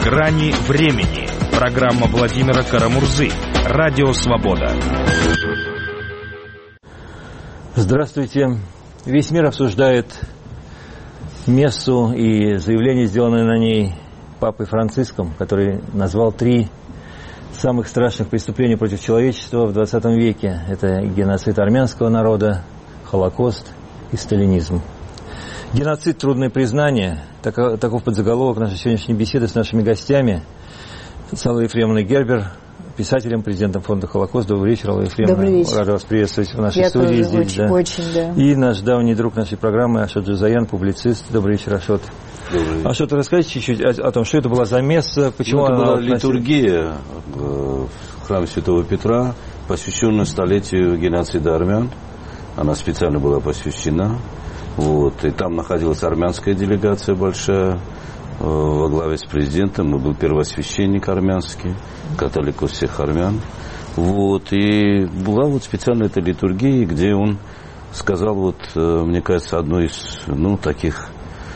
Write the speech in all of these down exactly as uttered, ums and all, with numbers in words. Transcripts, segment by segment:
Грани времени. Программа Владимира Карамурзы. Радио Свобода. Здравствуйте. Весь мир обсуждает мессу и заявление, сделанное на ней Папой Франциском, который назвал три самых страшных преступления против человечества в двадцатом веке. Это геноцид армянского народа, Холокост и сталинизм. Геноцид – трудное признание. Таков подзаголовок нашей сегодняшней беседы с нашими гостями. Алла Ефремовна Гербер, писателем, президентом фонда «Холокост». Добрый вечер, Алла Ефремовна. Добрый вечер. Рада вас приветствовать в нашей Я студии. тоже здесь, очень, да. очень, да. И наш давний друг нашей программы Ашот Джазаян, публицист. Добрый вечер, Ашот. Добрый вечер. Ашот, расскажите чуть-чуть о, о том, что это была за месса, почему ну, это она... была относилась... литургия в храме Святого Петра, посвященная столетию геноцида армян. Она специально была посвящена. Вот. И там находилась армянская делегация большая во главе с президентом. И был первосвященник армянский, католикос всех армян. Вот. И была вот специальная эта литургия, где он сказал, вот, мне кажется, одно из, ну, таких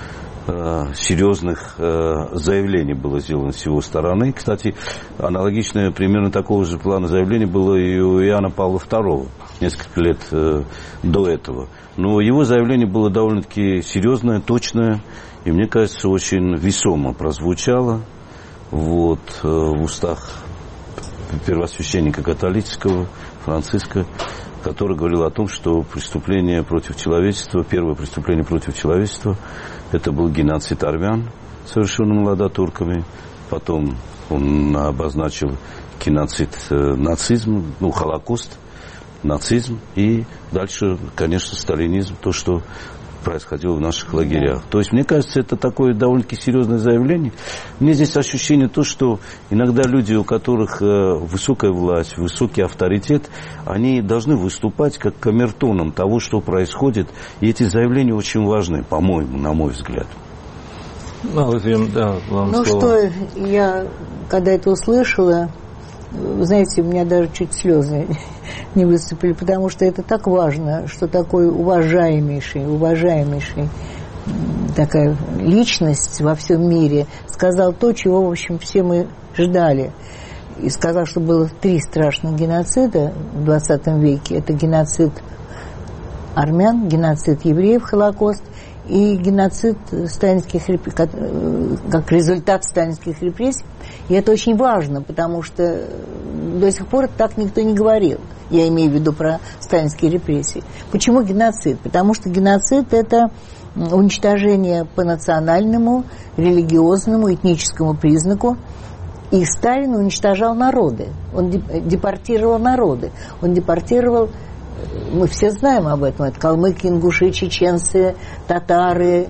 серьезных заявлений было сделано с его стороны. Кстати, аналогичное, примерно такого же плана заявления было и у Иоанна Павла второго несколько лет до этого. Но его заявление было довольно-таки серьезное, точное, и, мне кажется, очень весомо прозвучало вот, в устах первосвященника католического Франциска, который говорил о том, что преступление против человечества, первое преступление против человечества, это был геноцид армян, совершенный младотурками. Потом он обозначил геноцид нацизма, ну, Холокост, нацизм. И дальше, конечно, сталинизм, то, что происходило в наших лагерях. То есть, мне кажется, это такое довольно-таки серьезное заявление. Мне здесь ощущение то, что иногда люди, у которых высокая власть, высокий авторитет, они должны выступать как камертоном того, что происходит. И эти заявления очень важны, по-моему, на мой взгляд. Ну, да, вам ну слово. Что, я, когда это услышала, вы знаете, у меня даже чуть слезы не выступили, потому что это так важно, что такой уважаемейший, уважаемейший такая личность во всем мире сказал то, чего, в общем, все мы ждали. И сказал, что было три страшных геноцида в двадцатом веке. Это геноцид армян, геноцид евреев, Холокост, и геноцид сталинских репрессий, как, как результат сталинских репрессий. И это очень важно, потому что до сих пор так никто не говорил. Я имею в виду про сталинские репрессии. Почему геноцид? Потому что геноцид – это уничтожение по национальному, религиозному, этническому признаку. И Сталин уничтожал народы. Он депортировал народы. Он депортировал... Мы все знаем об этом. Это калмыки, ингуши, чеченцы, татары,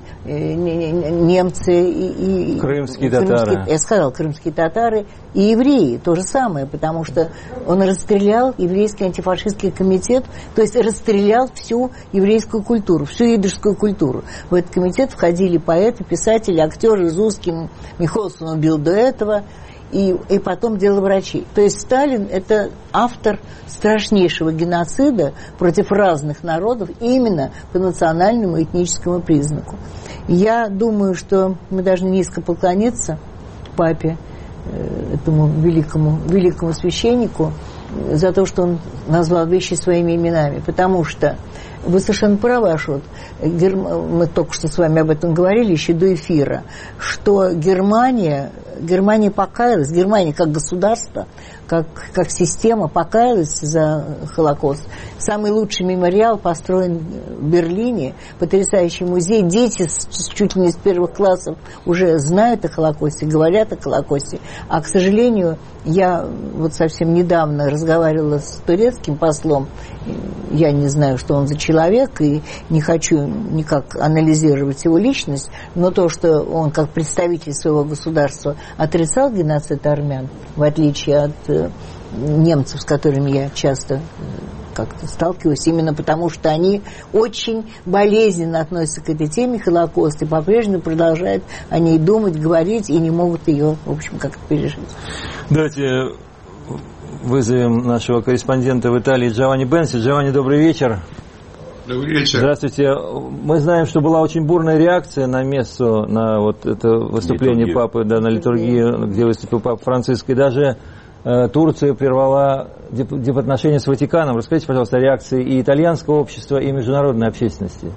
немцы и, и крымские, крымские татары. Я сказала, крымские татары и евреи. То же самое, потому что он расстрелял еврейский антифашистский комитет, то есть расстрелял всю еврейскую культуру, всю идышскую культуру. В этот комитет входили поэты, писатели, актеры. Зузкий, Михосон убил до этого. И, и потом дело врачей. То есть Сталин – это автор страшнейшего геноцида против разных народов именно по национальному и этническому признаку. Я думаю, что мы должны низко поклониться папе, этому великому, великому священнику, за то, что он назвал вещи своими именами. Потому что вы совершенно правы, Ашот. Герм... Мы только что с вами об этом говорили еще до эфира, что Германия, Германия покаялась, Германия как государство, как, как система покаялась за Холокост. Самый лучший мемориал построен в Берлине, потрясающий музей. Дети с, чуть ли не с первых классов уже знают о Холокосте, говорят о Холокосте. А, к сожалению, я вот совсем недавно разговаривала с турецким послом. Я не знаю, что он за человек, и не хочу никак анализировать его личность, но то, что он как представитель своего государства отрицал геноцид армян, в отличие от э, немцев, с которыми я часто как-то сталкиваюсь, именно потому что они очень болезненно относятся к этой теме Холокоста и по-прежнему продолжают о ней думать, говорить и не могут ее, в общем, как-то пережить. Давайте вызовем нашего корреспондента в Италии Джованни Бенси. Джованни, добрый вечер. Добрый вечер. Здравствуйте. Мы знаем, что была очень бурная реакция на мессу, на вот это выступление Литургию. Папы, да, на литургию, где выступил Папа Франциск. И даже э, Турция прервала дип- дипотношения с Ватиканом. Расскажите, пожалуйста, о реакции и итальянского общества, и международной общественности.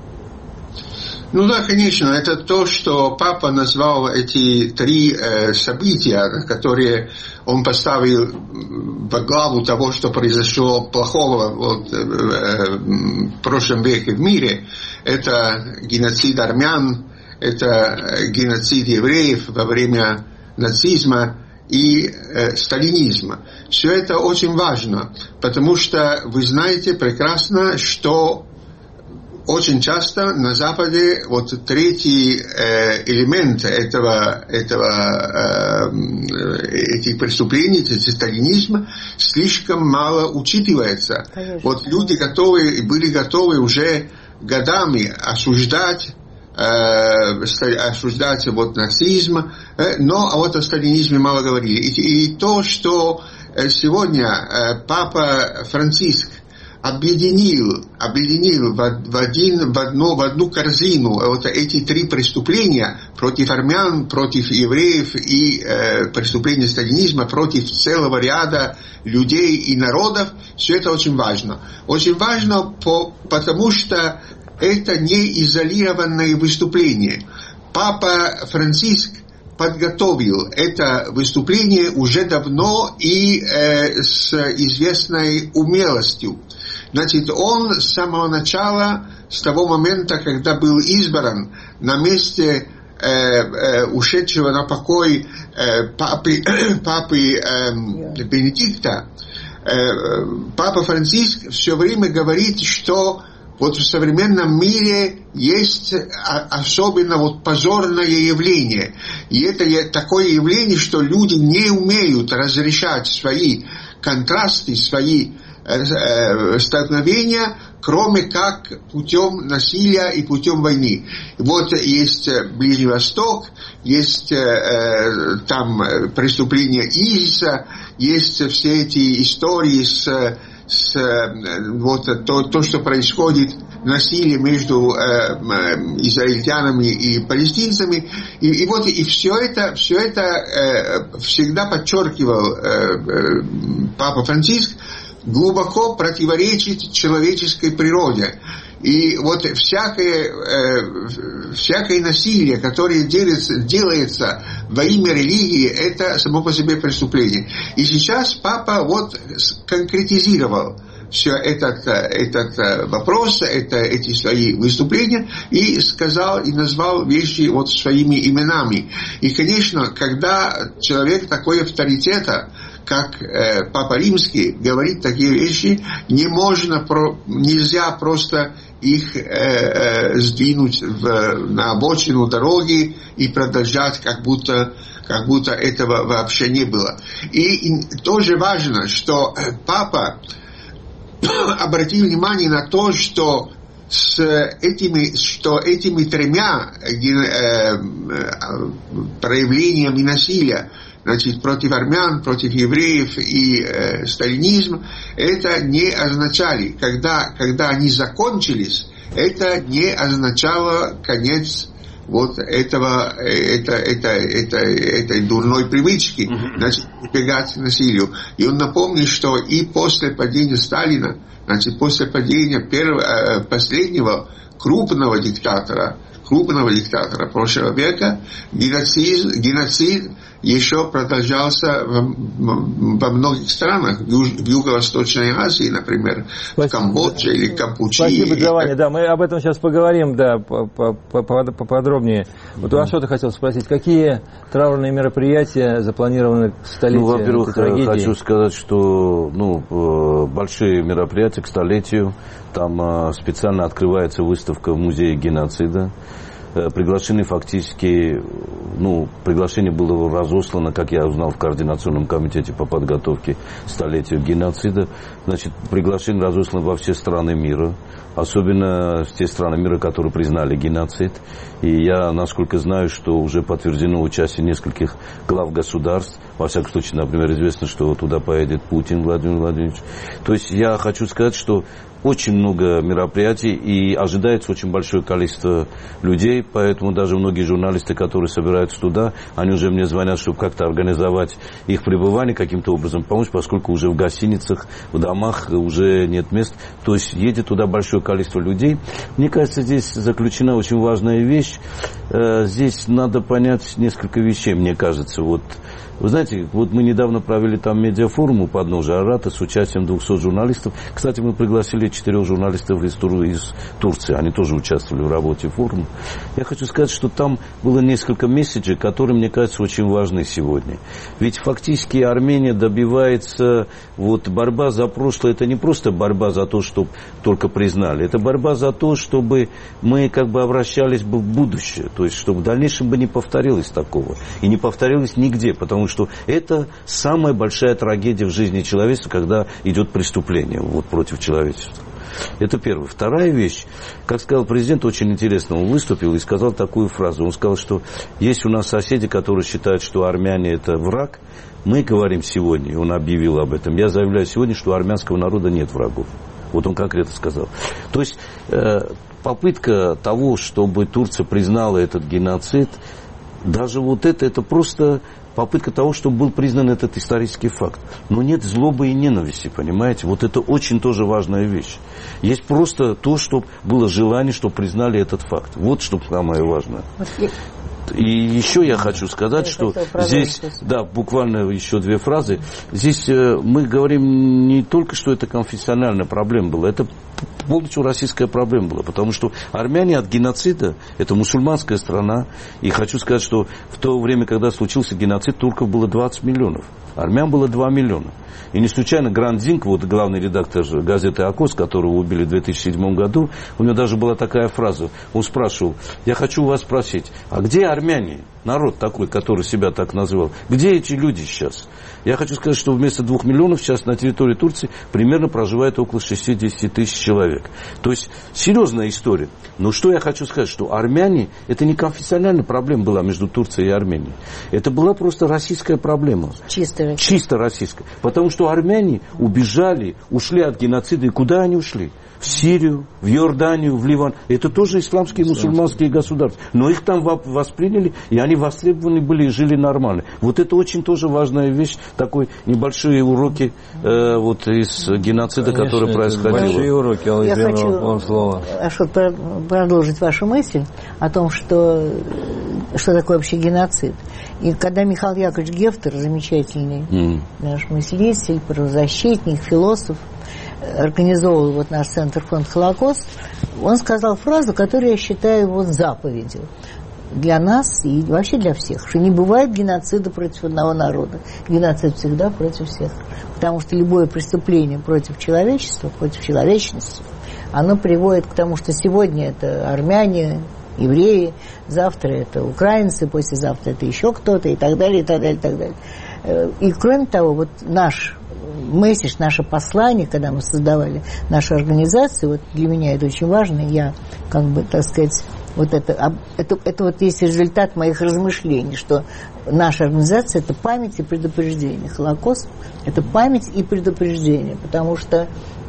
Ну да, конечно, это то, что Папа назвал эти три э, события, которые он поставил во главу того, что произошло плохого вот, э, э, в прошлом веке в мире. Это геноцид армян, это геноцид евреев во время нацизма и э, сталинизма. Все это очень важно, потому что вы знаете прекрасно, что очень часто на Западе вот третий э, элемент этого, этого, э, этих преступлений, сталинизма, слишком мало учитывается. Конечно. Вот люди готовы, были готовы уже годами осуждать, э, осуждать вот нацизм, э, но а вот о сталинизме мало говорили. И, и то, что сегодня э, Папа Франциск объединил, объединил в, в, один, в, одну, в одну корзину вот эти три преступления против армян, против евреев и э, преступления сталинизма против целого ряда людей и народов, все это очень важно. Очень важно, по, потому что это не изолированное выступление. Папа Франциск подготовил это выступление уже давно и э, с известной умелостью. Значит, он с самого начала, с того момента, когда был избран на месте э, э, ушедшего на покой э, папы, папы э, Бенедикта, э, Папа Франциск все время говорит, что вот в современном мире есть особенно вот позорное явление. И это такое явление, что люди не умеют разрешать свои контрасты, свои э, столкновения, кроме как путем насилия и путем войны. Вот есть Ближний Восток, есть э, там преступления ИСИСа, есть все эти истории с... с вот то, то, что происходит, насилие между э, израильтянами и палестинцами, и, и вот и все это, все это э, всегда подчеркивал э, э, Папа Франциск, глубоко противоречит человеческой природе. И вот всякое, э, всякое насилие, которое делается, делается во имя религии, это само по себе преступление. И сейчас Папа вот конкретизировал все этот, этот вопрос, это, эти свои выступления, и сказал, и назвал вещи вот своими именами. И, конечно, когда человек такой авторитета, как э, Папа Римский, говорит такие вещи, не можно, про, нельзя просто их э, э, сдвинуть в, на обочину дороги и продолжать, как будто, как будто этого вообще не было. И, и тоже важно, что Папа обратил внимание на то, что с этими, что этими тремя э, проявлениями насилия, значит, против армян, против евреев и э, сталинизм, это не означали, когда, когда они закончились, это не означало конец вот этого, это, это, это, этой дурной привычки, значит, прибегать к насилию. И он напомнит, что и после падения Сталина, значит, после падения первого, последнего крупного диктатора, крупного диктатора прошлого века, геноцид, геноцид еще продолжался в, во многих странах, в, Юж, в Юго-Восточной Азии, например, Спасибо. В Камбодже или Кампучи. Спасибо, Джованни, да, мы об этом сейчас поговорим, да, поподробнее. Вот да. У вас что-то хотел спросить, какие траурные мероприятия запланированы к столетию? Ну, во-первых, хочу сказать, что ну, большие мероприятия к столетию, там специально открывается выставка в музее геноцида. Приглашены фактически, ну, приглашение было разослано, как я узнал, в Координационном комитете по подготовке к столетию геноцида. Значит, приглашение разослано во все страны мира, особенно в те страны мира, которые признали геноцид. И я, насколько знаю, что уже подтверждено участие нескольких глав государств. Во всяком случае, например, известно, что туда поедет Путин Владимир Владимирович. То есть я хочу сказать, что очень много мероприятий и ожидается очень большое количество людей, поэтому даже многие журналисты, которые собираются туда, они уже мне звонят, чтобы как-то организовать их пребывание, каким-то образом помочь, поскольку уже в гостиницах, в домах уже нет мест. То есть едет туда большое количество людей. Мне кажется, здесь заключена очень важная вещь. Здесь надо понять несколько вещей, мне кажется. Вот, вы знаете, вот мы недавно провели там медиафорум у подножия Арарата с участием двухсот журналистов. Кстати, мы пригласили четырех журналистов из, Тур... из Турции. Они тоже участвовали в работе форума. Я хочу сказать, что там было несколько месседжей, которые, мне кажется, очень важны сегодня. Ведь фактически Армения добивается, вот борьба за прошлое, это не просто борьба за то, чтобы только признали. Это борьба за то, чтобы мы как бы обращались бы в будущее. То есть, чтобы в дальнейшем бы не повторилось такого. И не повторилось нигде, потому что это самая большая трагедия в жизни человечества, когда идет преступление вот, против человечества. Это первое. Вторая вещь, как сказал президент, очень интересно, он выступил и сказал такую фразу. Он сказал, что есть у нас соседи, которые считают, что армяне это враг. Мы говорим сегодня, и он объявил об этом, я заявляю сегодня, что у армянского народа нет врагов. Вот он конкретно сказал. То есть э, попытка того, чтобы Турция признала этот геноцид, даже вот это, это просто попытка того, чтобы был признан этот исторический факт. Но нет злобы и ненависти, понимаете? Вот это очень тоже важная вещь. Есть просто то, чтобы было желание, чтобы признали этот факт. Вот что самое важное. И еще я хочу сказать, я что здесь, да, буквально еще две фразы. Здесь э, мы говорим не только, что это конфессиональная проблема была, это полностью российская проблема была, потому что армяне от геноцида, это мусульманская страна, и хочу сказать, что в то время, когда случился геноцид, турков было двадцать миллионов, армян было два миллиона. И не случайно Гранд Зинг, вот главный редактор газеты «Акос», которого убили в две тысячи седьмом году, у него даже была такая фраза, он спрашивал: я хочу вас спросить, а где армяне? Народ такой, который себя так называл. Где эти люди сейчас? Я хочу сказать, что вместо двух миллионов сейчас на территории Турции примерно проживает около шестьдесят тысяч человек. То есть серьезная история. Но что я хочу сказать, что армяне, это не конфессиональная проблема была между Турцией и Арменией. Это была просто российская проблема. Чисто российская. Чисто российская. Потому что армяне убежали, ушли от геноцида. И куда они ушли? В Сирию, в Иорданию, в Ливан. Это тоже исламские, мусульманские государства. Но их там восприняли, и они востребованы были и жили нормально. Вот это очень тоже важная вещь, такой небольшие уроки э, вот из геноцида, конечно, который происходил. Большие уроки, Алла Я хочу, вам слово. Ашот, продолжить вашу мысль о том, что, что такое вообще геноцид. И когда Михаил Яковлевич Гефтер, замечательный mm. наш мыслитель, правозащитник, философ, организовывал вот наш центр «Фонд Холокост», он сказал фразу, которую я считаю вот заповедью для нас и вообще для всех, что не бывает геноцида против одного народа. Геноцид всегда против всех. Потому что любое преступление против человечества, против человечности, оно приводит к тому, что сегодня это армяне, евреи, завтра это украинцы, послезавтра это еще кто-то и так далее, и так далее, и так далее. И кроме того, вот наш месседж, наше послание, когда мы создавали нашу организацию, вот для меня это очень важно, я, как бы, так сказать, вот это, это, это вот есть результат моих размышлений, что наша организация – это память и предупреждение. Холокост – это память и предупреждение, потому что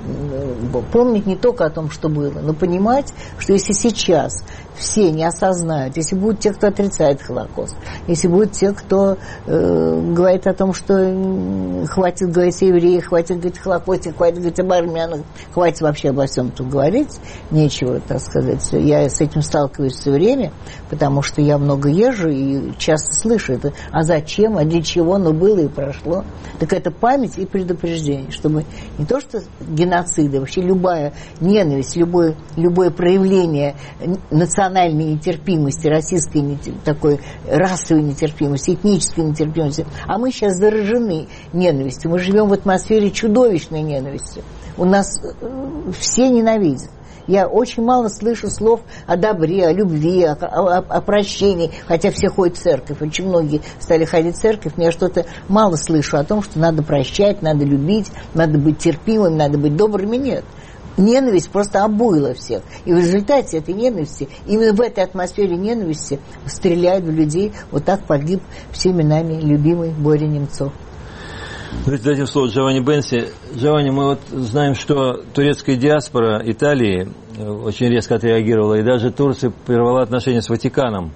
помнить не только о том, что было, но понимать, что если сейчас все не осознают, если будут те, кто отрицает Холокост, если будут те, кто э, говорит о том, что хватит говорить о евреях, хватит говорить о Холокосте, хватит говорить об армянах, хватит вообще обо всем тут говорить, нечего, так сказать. Я с этим сталкиваюсь все время, потому что я много езжу и часто слышу это. А зачем, а для чего, но было и прошло. Так это память и предупреждение, чтобы не то, что геноциды, вообще любая ненависть, любое, любое проявление национальной нетерпимости, российской нетер... такой расовой нетерпимости, этнической нетерпимости. А мы сейчас заражены ненавистью. Мы живем в атмосфере чудовищной ненависти. У нас все ненавидят. Я очень мало слышу слов о добре, о любви, о, о, о прощении, хотя все ходят в церковь. Очень многие стали ходить в церковь, но я что-то мало слышу о том, что надо прощать, надо любить, надо быть терпимым, надо быть добрыми. Нет. Ненависть просто обуяла всех. И в результате этой ненависти, именно в этой атмосфере ненависти, стреляют в людей. Вот так погиб всеми нами любимый Боря Немцов. Давайте дадим слово Джованни Бенси. Джованни, мы вот знаем, что турецкая диаспора Италии очень резко отреагировала, и даже Турция прервала отношения с Ватиканом.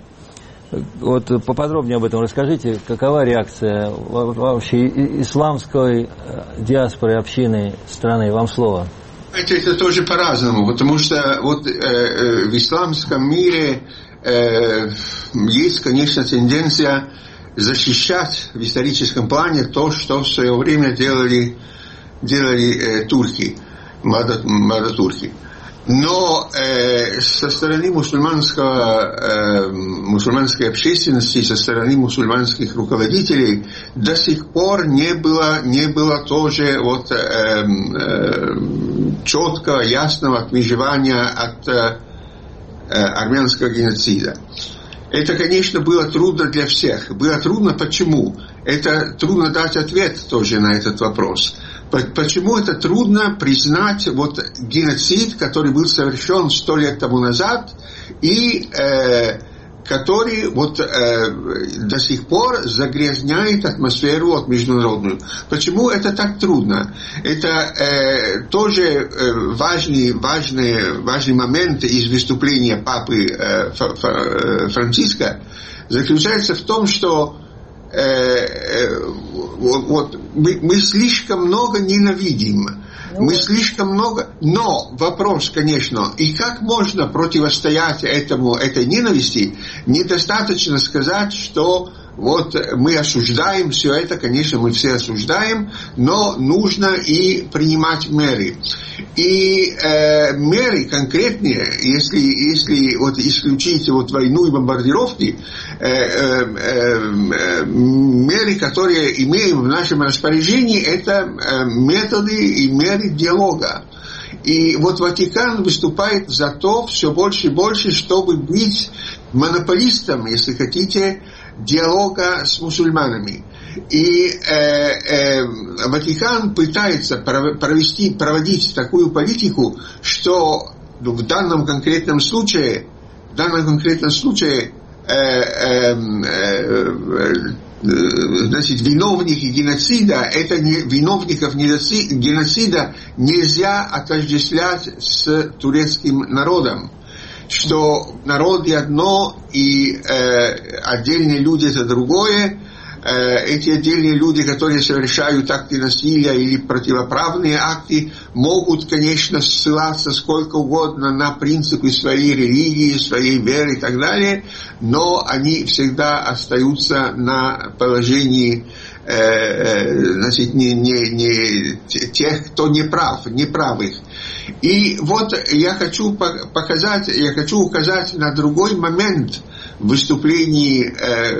Вот поподробнее об этом расскажите, какова реакция вообще исламской диаспоры, общины страны? Вам слово. Это, это тоже по-разному, потому что вот э, э, в исламском мире э, есть, конечно, тенденция защищать в историческом плане то, что в свое время делали, делали э, турки, младотурки. Но э, со стороны мусульманского, э, мусульманской общественности, со стороны мусульманских руководителей до сих пор не было, не было тоже вот, э, э, четкого, ясного отмежевания от э, армянского геноцида. Это, конечно, было трудно для всех. Было трудно почему? Это трудно дать ответ тоже на этот вопрос. Почему это трудно признать вот геноцид, который был совершен сто лет тому назад, и э, который вот э, до сих пор загрязняет атмосферу вот, международную. Почему это так трудно? Это э, тоже э, важный, важный, важный момент из выступления папы э, Франциска заключается в том, что Э, э, вот, вот, мы, мы слишком много ненавидим, ну, мы слишком много, но вопрос, конечно, и как можно противостоять этому, этой ненависти, недостаточно сказать, что вот мы осуждаем все это, конечно, мы все осуждаем, но нужно и принимать меры. И э, меры конкретные, если, если вот исключить вот войну и бомбардировки, э, э, э, меры, которые имеем в нашем распоряжении, это э, методы и меры диалога. И вот Ватикан выступает за то все больше и больше, чтобы быть монополистом, если хотите, диалога с мусульманами. И э, э, Ватикан пытается провести, проводить такую политику, что в данном конкретном случае, в данном конкретном случае э, э, э, значит, виновники геноцида, это не, виновников геноцида нельзя отождествлять с турецким народом. Что народы одно и э, отдельные люди это другое. Э, эти отдельные люди, которые совершают акты насилия или противоправные акты, могут, конечно, ссылаться сколько угодно на принципы своей религии, своей веры и так далее, но они всегда остаются на положении значит, не, не, не тех, кто не прав, неправых. И вот я хочу показать, я хочу указать на другой момент в выступлении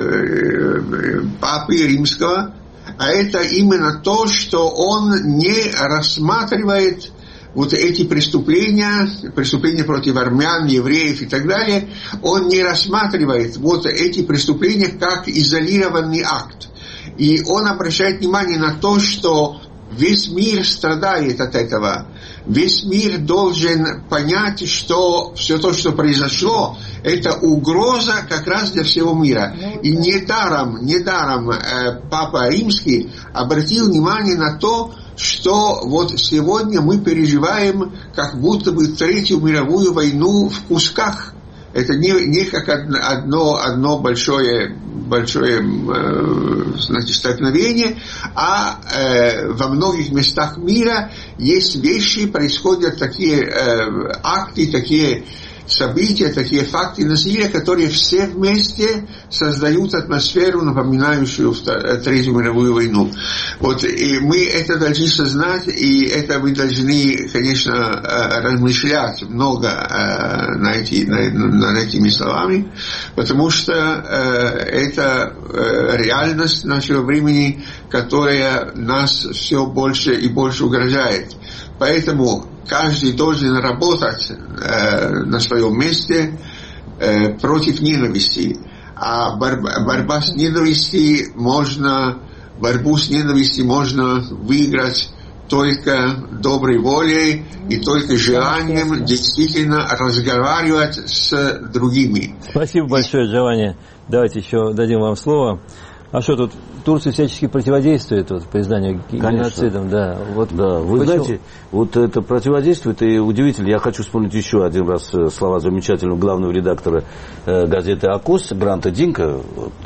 э, Папы Римского, а это именно то, что он не рассматривает вот эти преступления, преступления против армян, евреев и так далее, он не рассматривает вот эти преступления как изолированный акт. И он обращает внимание на то, что весь мир страдает от этого. Весь мир должен понять, что все то, что произошло, это угроза как раз для всего мира. И недаром, недаром э, Папа Римский обратил внимание на то, что вот сегодня мы переживаем как будто бы Третью мировую войну в кусках. Это не, не как одно, одно большое, большое э, значит, столкновение, а э, во многих местах мира есть вещи, происходят такие э, акты, такие события, такие факты насилия, которые все вместе создают атмосферу, напоминающую Третью мировую войну. Вот, и мы это должны сознать, и это мы должны, конечно, размышлять много на эти, над этими словами, потому что это реальность нашего времени, которая нас все больше и больше угрожает. Поэтому каждый должен работать э, на своем месте э, против ненависти. А борьба, борьба с ненавистью можно, борьбу с ненавистью можно выиграть только доброй волей и только желанием действительно разговаривать с другими. Спасибо большое, Джованни. Давайте еще дадим вам слово. А что тут Турция всячески противодействует вот, признанию геноцидом, да. Вот да, вы почему? Знаете, вот это противодействует, и удивительно. Я хочу вспомнить еще один раз слова замечательного главного редактора э, газеты «Акос» Гранта Динка,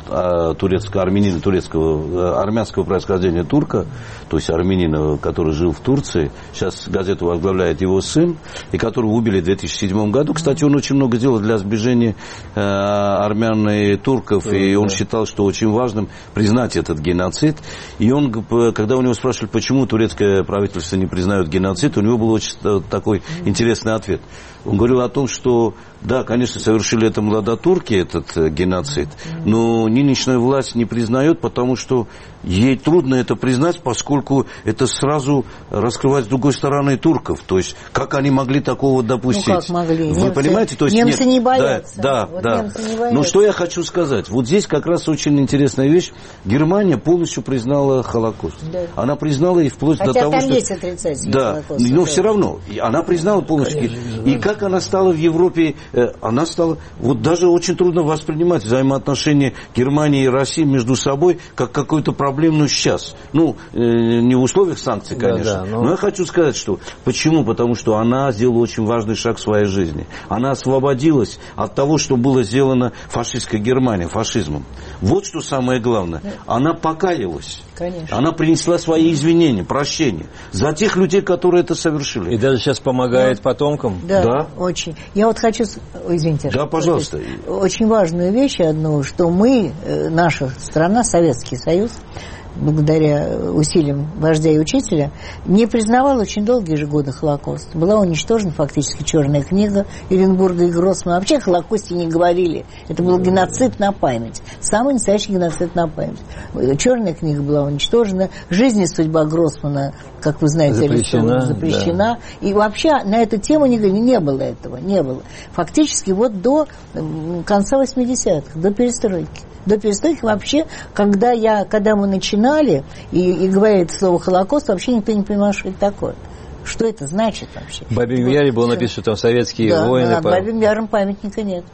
э, турецкого армянина, турецкого, э, армянского происхождения турка, то есть армянина, который жил в Турции. Сейчас газету возглавляет его сын, и которого убили в две тысячи седьмом году. Кстати, он очень много делал для сближения э, армян и турков, mm-hmm. и он считал, что очень важным признать этот геноцид. И он, когда у него спрашивали, почему турецкое правительство не признает геноцид, у него был очень такой интересный ответ. Он говорил о том, что да, конечно, совершили это младотурки, этот геноцид, но нынешняя власть не признает, потому что ей трудно это признать, поскольку это сразу раскрывать с другой стороны турков. То есть, как они могли такого допустить? Ну, как могли? Вы немцы, понимаете? То есть, немцы нет, не боятся. Да, вот да, немцы не да. боятся. Но что я хочу сказать? Вот здесь как раз очень интересная вещь. Германия полностью признала Холокост. Да. Она признала и вплоть Хотя до того, там что... есть отрицательный да, Холокост. но да. все равно. Она признала полностью. Конечно, и как она стала в Европе... Она стала... Вот даже очень трудно воспринимать взаимоотношения Германии и России между собой как какую-то проблемную сейчас. Ну, не в условиях санкций, конечно. Да, да, но... но я хочу сказать, что... Почему? Потому что она сделала очень важный шаг в своей жизни. Она освободилась от того, что было сделано фашистской Германией, фашизмом. Вот что самое главное. Она покаялась. Конечно. Она принесла свои извинения, прощения за тех людей, которые это совершили. И даже сейчас помогает да. потомкам. Да, да, очень. Я вот хочу... Ой, извините. Да, пожалуйста. Очень важную вещь одну, что мы, наша страна, Советский Союз, благодаря усилиям вождя и учителя, не признавал очень долгие же годы Холокост. Была уничтожена фактически черная книга Эренбурга и Гроссмана. Вообще о Холокосте не говорили. Это был геноцид на память. Самый настоящий геноцид на память. Черная книга была уничтожена. Жизнь и судьба Гроссмана, как вы знаете, запрещена. запрещена. Да. И вообще на эту тему не, не было этого. Не было. Фактически вот до конца восьмидесятых, до перестройки. До перестройки вообще, когда, я, когда мы начинали, и, и говорили это слово «Холокост», вообще никто не понимал, что это такое. Что это значит вообще? В Бабьем Яре было написано, что там советские да, войны. Да, над Бабьим Яром памятника нет.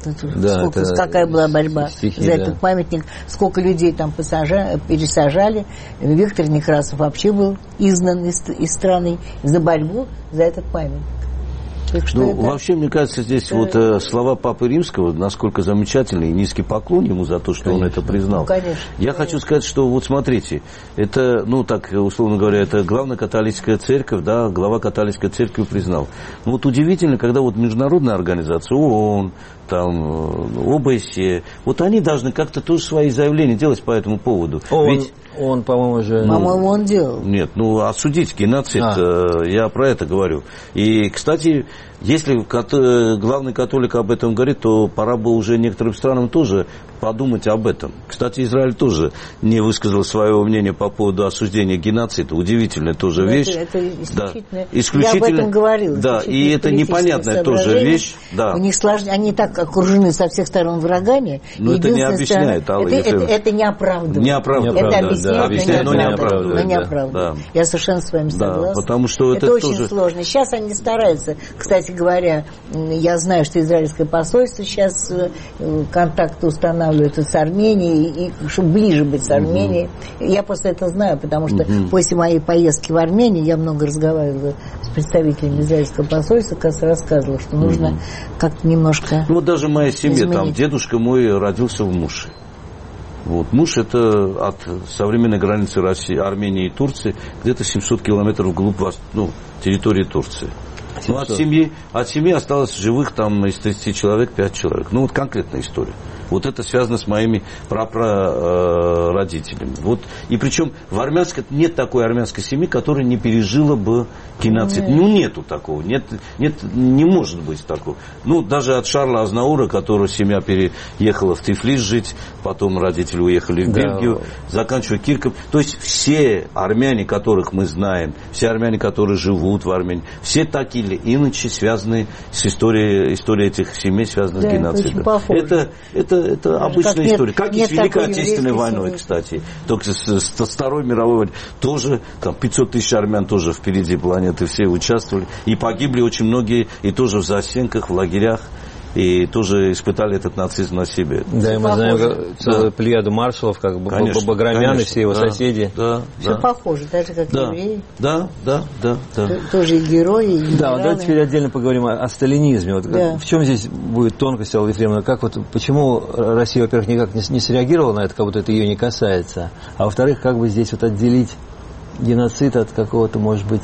Да, сколько, какая была борьба стихи, за да. этот памятник, сколько людей там посажали, пересажали. Виктор Некрасов вообще был изгнан из, из страны за борьбу за этот памятник. Ну, это... вообще, мне кажется, здесь это... вот э, слова Папы Римского, насколько замечательные, и низкий поклон ему за то, что конечно. Он это признал. Ну, конечно, Я конечно. хочу сказать, что вот смотрите, это, ну, так, условно говоря, это главная католическая церковь, да, глава католической церкви признал. Но вот удивительно, когда вот международная организация, ООН, там, ОБСЕ, вот они должны как-то тоже свои заявления делать по этому поводу. Он, Ведь... он по-моему, же... По-моему, он делал. Нет, ну, осудить геноцид, а. я про это говорю. И, кстати, если главный католик об этом говорит, то пора бы уже некоторым странам тоже подумать об этом. Кстати, Израиль тоже не высказал своего мнения по поводу осуждения геноцида. Удивительная тоже Но вещь. Это, это исключительно... Да, исключительно... Я об этом говорила. Да, и это непонятная тоже вещь. Да. У них сложно... Они так окружены со всех сторон врагами. Но это не объясняет. Страна... Это, если... это, это не оправдывает. Не оправдывает. Это да, объясняет, да, объясняет, но не оправдывает. Но не оправдывает. Да. Я совершенно с вами согласна. Да, потому что это, это очень тоже... сложно. Сейчас они стараются. Кстати говоря, я знаю, что израильское посольство сейчас контакты устанавливает с Арменией, и, чтобы ближе быть с Арменией. Mm-hmm. Я просто это знаю, потому что mm-hmm. после моей поездки в Армению я много разговаривала с представителями израильского посольства, как раз рассказывала, что нужно mm-hmm. как-то немножко... Ну, вот даже в моей семье, изменить. Там дедушка мой родился в Муше. Вот. Муш это от современной границы России, Армении и Турции где-то семьсот километров вглубь ну, территории Турции. Ну, от семьи, от семьи осталось живых там из тридцати человек пять человек. Ну, вот конкретная история. Вот это связано с моими прапрародителями. Вот. И причем в армянской, нет такой армянской семьи, которая не пережила бы геноцид. Нет. Ну, нету такого. Нет, нет, не может быть такого. Ну, даже от Шарла Азнаура, которого семья переехала в Тифлис жить, потом родители уехали в да. Бельгию, заканчивая Кирком. То есть все армяне, которых мы знаем, все армяне, которые живут в Армении, все так или иначе связаны с историей, историей этих семей, связаны да, с геноцидом. Это, это Это обычная как история. Нет, как и с Великой Отечественной войной, кстати. Только с, с Второй мировой войной. Тоже там пятьсот тысяч армян тоже впереди планеты все участвовали. И погибли очень многие, и тоже в застенках, в лагерях. и тоже испытали этот нацизм на себе. Да, и мы знаем целую плеяду маршалов, как Баграмян и все его да, соседи. Да, все да. похоже, даже как да, евреи. Да, да, да, да. Тоже и герои, и генералы. Да, вот давайте теперь отдельно поговорим о, о сталинизме. Вот да. В чем здесь будет тонкость, Алла Ефремовна? Как вот, почему Россия, во-первых, никак не, не среагировала на это, как будто это ее не касается, а во-вторых, как бы здесь вот отделить геноцид от какого-то, может быть,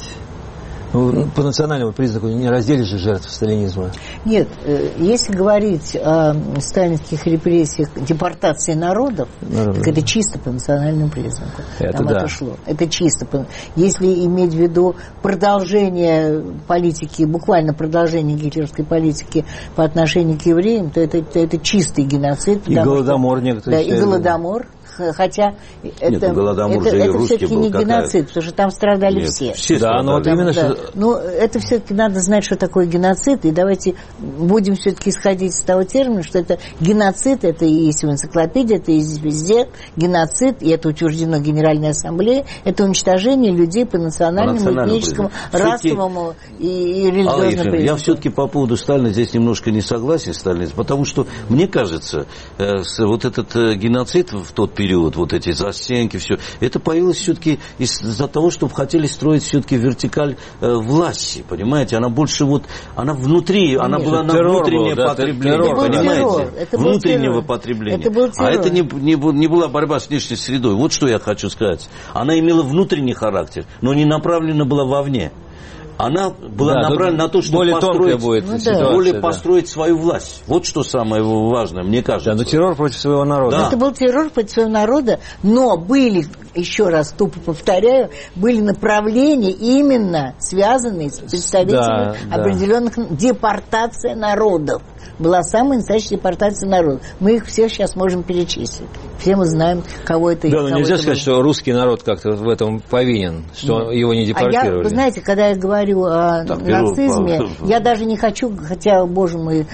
ну, по национальному признаку не разделишь же жертв сталинизма? Нет, если говорить о сталинских репрессиях, депортации народов, Народы. так это чисто по национальному признаку. Это Там да. это шло. Это чисто по... Если иметь в виду продолжение политики, буквально продолжение гитлеровской политики по отношению к евреям, то это, это, это чистый геноцид. И голодомор что... некоторые. Да, и голодомор. Хотя Нет, это, голодомор это, же это все-таки был, не какая? геноцид, потому что там страдали Нет, все. все да, но вот именно да. что... Но это все-таки надо знать, что такое геноцид, и давайте будем все-таки исходить из того термина, что это геноцид, это и есть в энциклопедии, это и есть везде, геноцид, и это утверждено Генеральной Ассамблеей, это уничтожение людей по национальному, по этническому, расовому и, и религиозному признаку. Я все-таки по поводу Сталина здесь немножко не согласен с Сталином, потому что, мне кажется, э, вот этот э, геноцид в тот период, вот эти застенки, все, это появилось все-таки из-за того, что хотели строить все-таки вертикаль э, власти, понимаете, она больше вот, она внутри, Нет, она была на внутреннее был, потребление, да, понимаете, это внутреннего потребления, это был а это не, не, не была борьба с внешней средой, вот что я хочу сказать, она имела внутренний характер, но не направлена была вовне. Она была да, направлена на то, чтобы более построить, будет ну, ситуация, более да. построить свою власть. Вот что самое важное, мне кажется. Да, но террор против своего народа. Да. Это был террор против своего народа, но были, еще раз тупо повторяю, были направления именно связанные с представителями да, определенных... Да. Депортация народов. Была самая настоящая депортация народов. Мы их всех сейчас можем перечислить. Все мы знаем, кого это... Да, но нельзя сказать, было. Что русский народ как-то в этом повинен, что Нет. его не депортировали. А я, вы знаете, когда я говорю о Там нацизме, первый... я даже не хочу, хотя, боже мой,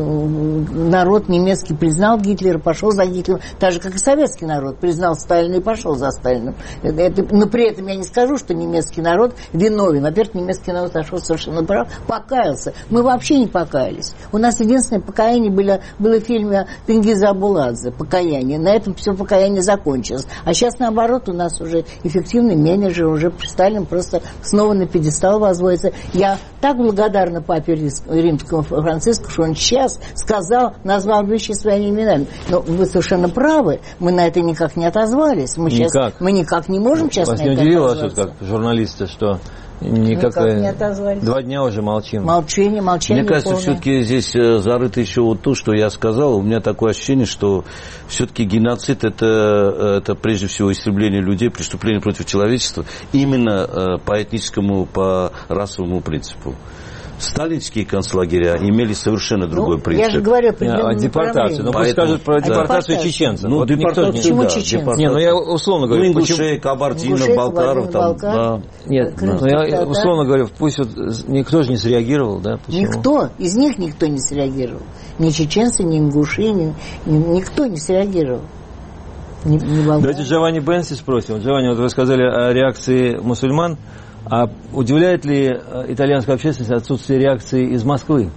народ немецкий признал Гитлера, пошел за Гитлером, так же, как и советский народ признал Сталина и пошел за Сталином. Это, но при этом я не скажу, что немецкий народ виновен. Во-первых, немецкий народ ошел совершенно прав, покаялся. Мы вообще не покаялись. У нас единственное покаяние было, было в фильме Тенгиза Абуладзе «Покаяние». На этом все покаяние закончилось. А сейчас, наоборот, у нас уже эффективный менеджер, уже Сталин просто снова на пьедестал возводится. Я так благодарна папе римскому Франциску, что он сейчас сказал, назвал вещи своими именами. Но вы совершенно правы, мы на это никак не отозвались. Мы, сейчас, никак. мы никак не можем сейчас Вас на не это удивило отозваться. Вас, как журналиста, что... Никакое... Два дня уже молчим. Молчание, молчание. Мне кажется, полное. Все-таки здесь зарыто еще вот то, что я сказал. У меня такое ощущение, что все-таки геноцид это, это прежде всего истребление людей, преступление против человечества именно по этническому, по расовому принципу. Сталинские концлагеря имели совершенно другой ну, принцип. Я же говорю о депортации. Ну, пусть скажут про депортацию чеченцев. Ну, вот депортацию, Почему да, чеченцев? Не, ну я условно говорю. Ну, ингушей, кабардино, балкаров. Там, да. Нет, ну, я условно говорю, пусть вот никто же не среагировал, да? Почему? Никто. Из них никто не среагировал. Ни чеченцы, ни ингуши, ни, ни, никто не среагировал. Ни, ни Давайте Джованни Бенси спросим. Джованни, вот вы сказали о реакции мусульман. А удивляет ли итальянскую общественность отсутствие реакции из Москвы?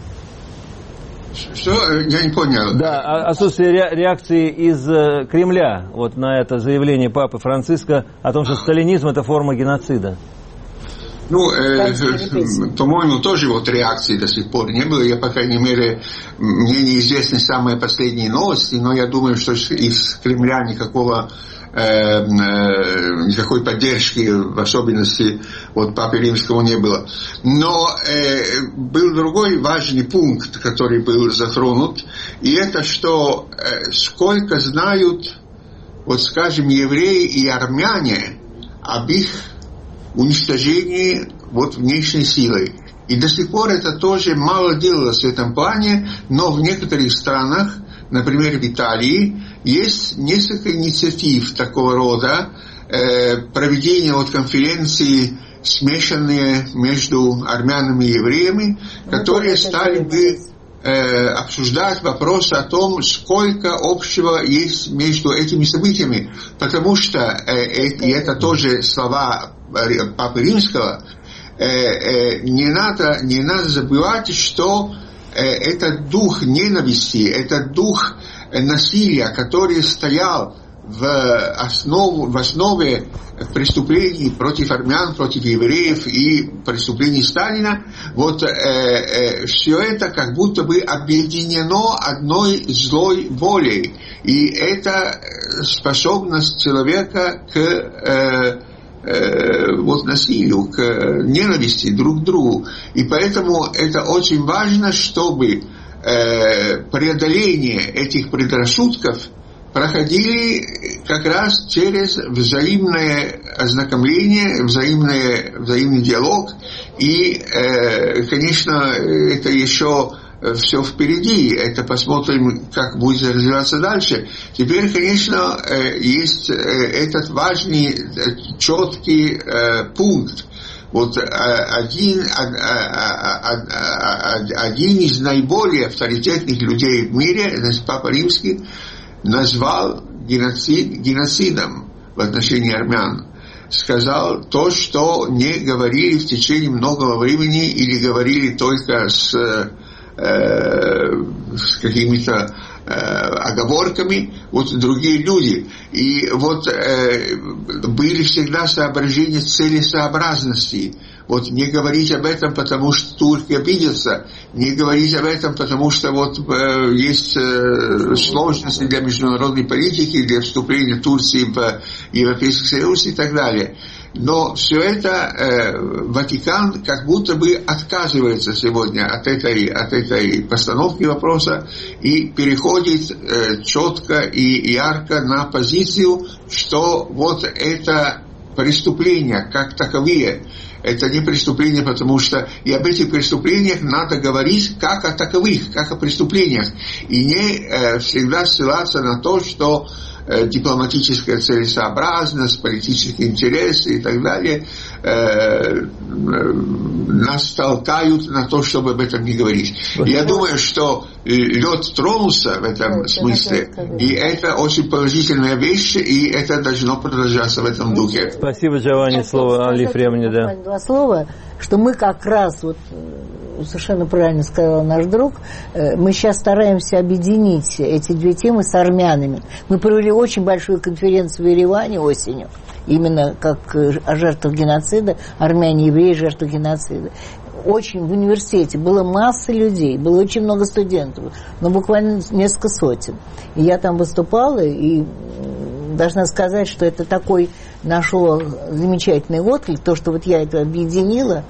Что? Я не понял. Да, отсутствие реакции из Кремля вот на это заявление папы Франциска о том, что сталинизм – это форма геноцида. Ну, э, по-моему, тоже вот реакции до сих пор не было. Я, по крайней мере, мне неизвестны самые последние новости, но я думаю, что из Кремля никакого... Э, э, никакой поддержки, в особенности от Папы Римского, не было. Но э, был другой важный пункт, который был затронут, и это, что э, сколько знают, вот скажем, евреи и армяне об их уничтожении вот внешней силой. И до сих пор это тоже мало делалось в этом плане, но в некоторых странах, например, в Италии, есть несколько инициатив такого рода, э, проведения вот конференции, смешанные между армянами и евреями, ну, которые стали бы э, обсуждать вопрос о том, сколько общего есть между этими событиями. Потому что, э, э, и это тоже слова Папы Римского, э, э, не надо, не надо забывать, что этот дух ненависти, этот дух насилия, который стоял в, основу, в основе преступлений против армян, против евреев и преступлений Сталина, вот э, э, все это как будто бы объединено одной злой волей. И это способность человека к э, э, вот, насилию, к ненависти друг к другу. И поэтому это очень важно, чтобы э, преодоление этих предрассудков проходили как раз через взаимное ознакомление, взаимное, взаимный диалог. И, э, конечно, это еще все впереди. Это посмотрим, как будет развиваться дальше. Теперь, конечно, э, есть э, этот важный, э, четкий э, пункт. Вот один, один из наиболее авторитетных людей в мире, Папа Римский, назвал геноцид геноцидом в отношении армян. Сказал то, что не говорили в течение многого времени или говорили только с, э, с какими-то э, оговорками вот другие люди. И вот э, были всегда соображения целесообразности. Вот не говорить об этом, потому что турки обидятся, не говорить об этом, потому что вот э, есть э, сложности для международной политики, для вступления Турции в Европейский Союз и так далее. Но все это э, Ватикан как будто бы отказывается сегодня от этой, от этой постановки вопроса и переходит э, четко и ярко на позицию, что вот это преступления как таковые. Это не преступление, потому что и об этих преступлениях надо говорить как о таковых, как о преступлениях. И не э, всегда ссылаться на то, что э, дипломатическая целесообразность, политические интересы и так далее э, э, нас толкают на то, чтобы об этом не говорить. Я думаю, что лед тронулся в этом смысле, и это очень положительная вещь, и это должно продолжаться в этом духе. Спасибо, Джованни. Слово Али Фремени, да. Два слова, что мы как раз, вот совершенно правильно сказал наш друг, мы сейчас стараемся объединить эти две темы с армянами. Мы провели очень большую конференцию в Ереване осенью, именно как о жертвах геноцида, армяне, евреи, жертвы геноцида. Очень в университете было масса людей, было очень много студентов, но буквально несколько сотен. И я там выступала, и должна сказать, что это такой нашло замечательный отклик, то, что вот я это объединила,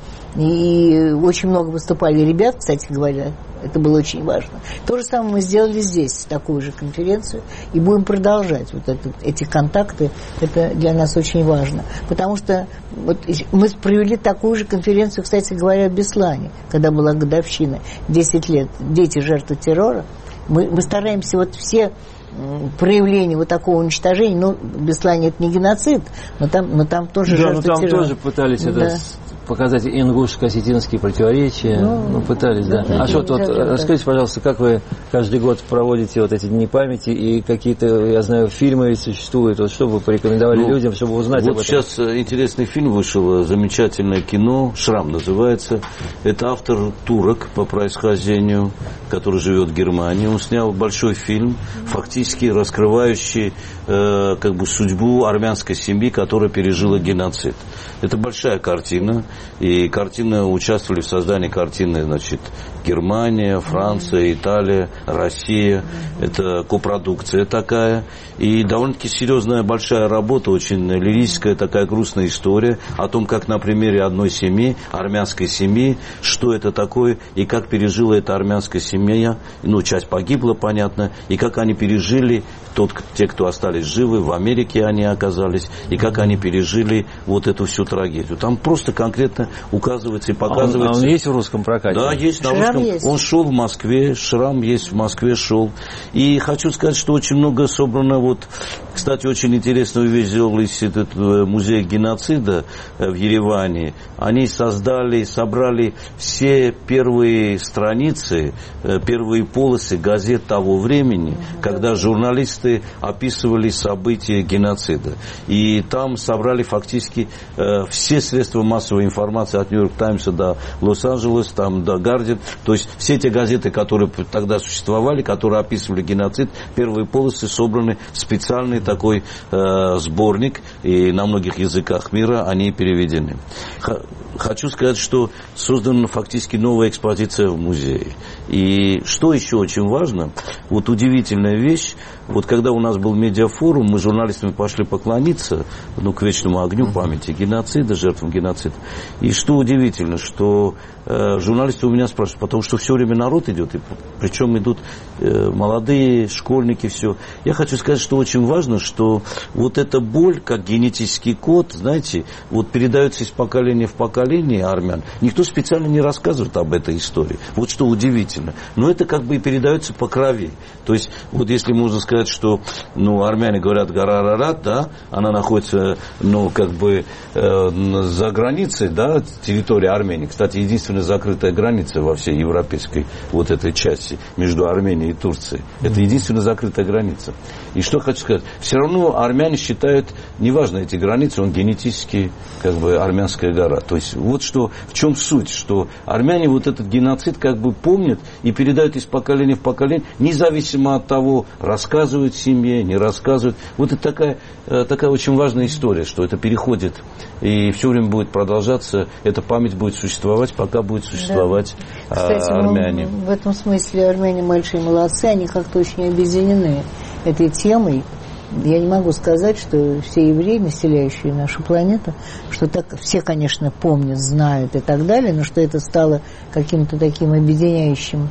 и очень много выступали ребят, кстати говоря, это было очень важно. То же самое мы сделали здесь, такую же конференцию, и будем продолжать вот это, эти контакты, это для нас очень важно. Потому что вот мы провели такую же конференцию, кстати говоря, в Беслане, когда была годовщина, десять лет, дети жертвы террора. Мы, мы стараемся вот все проявление вот такого уничтожения, ну, в Беслане это не геноцид, но там, но там тоже да, жертвы но там террора. тоже пытались да. это показать ингуш-осетинские противоречия, ну, ну пытались, да. да. А что, вот, расскажите, пожалуйста, как вы каждый год проводите вот эти дни памяти, и какие-то, я знаю, фильмы существуют, вот что вы порекомендовали ну, людям, чтобы узнать вот об этом? Сейчас интересный фильм вышел, замечательное кино, «Шрам» называется. Это автор турок по происхождению, который живет в Германии. Он снял большой фильм, фактически раскрывающий э, как бы судьбу армянской семьи, которая пережила геноцид. Это большая картина, и картины участвовали в создании картины, значит, Германия, Франция, Италия, Россия. Это копродукция такая. И довольно-таки серьезная большая работа, очень лирическая такая грустная история о том, как на примере одной семьи, армянской семьи, что это такое, и как пережила эта армянская семья, ну, часть погибла, понятно, и как они пережили, тот, те, кто остались живы, в Америке они оказались, и как они пережили вот эту всю трагедию. Там просто конкретно указывается и показывается. А он, а он есть в русском прокате? Да, есть на русском. Есть. Он шел в Москве, «Шрам» есть в Москве, шел. И хочу сказать, что очень много собрано, вот, кстати, очень интересную вещь сделал этот музей геноцида в Ереване. Они создали, собрали все первые страницы, первые полосы газет того времени, когда журналисты описывали события геноцида. И там собрали фактически все средства массовой информация от Нью-Йорк Таймса до Лос-Анджелес, там, до Гардиан. То есть все те газеты, которые тогда существовали, которые описывали геноцид, первые полосы собраны в специальный такой э, сборник, и на многих языках мира они переведены. Хочу сказать, что создана фактически новая экспозиция в музее. И что еще очень важно, вот удивительная вещь, вот когда у нас был медиафорум, мы с журналистами пошли поклониться, ну, к вечному огню памяти геноцида, жертвам геноцида. И что удивительно, что э, журналисты у меня спрашивают, потому что все время народ идет, и причем идут э, молодые, школьники, все. Я хочу сказать, что очень важно, что вот эта боль, как генетический код, знаете, вот передается из поколения в поколение армян. Никто специально не рассказывает об этой истории. Вот что удивительно. Но это как бы и передается по крови. То есть, вот если можно сказать, что, ну, армяне говорят гора Арарат, да, она находится, ну, как бы э, за границей, да, территории Армении. Кстати, единственная закрытая граница во всей европейской вот этой части между Арменией и Турцией. Это единственная закрытая граница. И что хочу сказать, все равно армяне считают, неважно эти границы, он генетически, как бы, армянская гора. То есть, вот что, в чем суть, что армяне вот этот геноцид как бы помнят и передают из поколения в поколение, независимо от того, рассказывают семье, не рассказывают. Вот это такая, такая очень важная история, что это переходит и все время будет продолжаться, эта память будет существовать, пока будет существовать, да. Кстати, армяне. В этом смысле армяне большие молодцы, они как-то очень объединены этой темой. Я не могу сказать, что все евреи, населяющие нашу планету, что так все, конечно, помнят, знают и так далее, но что это стало каким-то таким объединяющим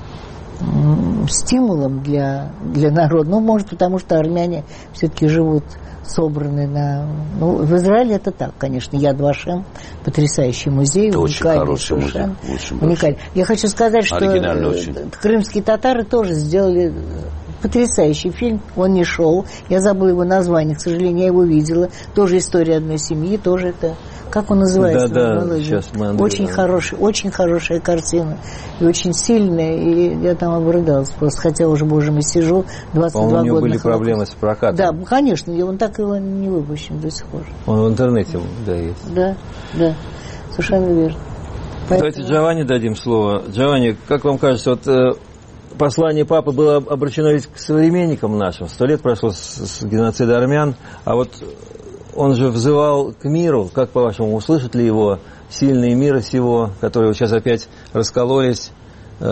стимулом для, для народа. Ну, может, потому что армяне все-таки живут собраны на... Ну, в Израиле это так, конечно. Яд Вашем, потрясающий музей. Это очень хороший музей. Уникальный. Я хочу сказать, что крымские татары тоже сделали потрясающий фильм. Он не шел. Я забыла его название, к сожалению, я его видела. Тоже история одной семьи, тоже это... Как он называется? Да, да, сейчас мы Андрей, очень да. хороший, очень хорошая картина. И очень сильная. И я там обрыдалась просто. Хотя уже, боже мой, сижу двадцать два года. По-моему, у него были проблемы с прокатом. Да, конечно. Он так его не выпущен до сих пор. Он в интернете, да, есть. Да, да. Совершенно верно. Поэтому... Давайте Джованни дадим слово. Джованни, как вам кажется, вот э, послание папы было обращено ведь к современникам нашим. Сто лет прошло с, с геноцида армян. А вот он же взывал к миру. Как, по-вашему, услышат ли его сильные мира сего, которые сейчас опять раскололись э,